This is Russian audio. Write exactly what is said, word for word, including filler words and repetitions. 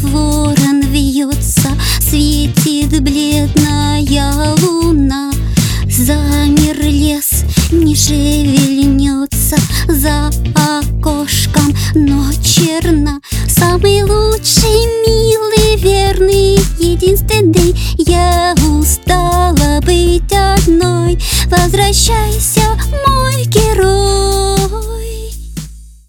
ворон вьется, светит бледная луна. Замер лес, не шевельнется, за окошком ночь черна. Самый лучший, милый, верный, единственный. Я устала быть одной. Возвращайся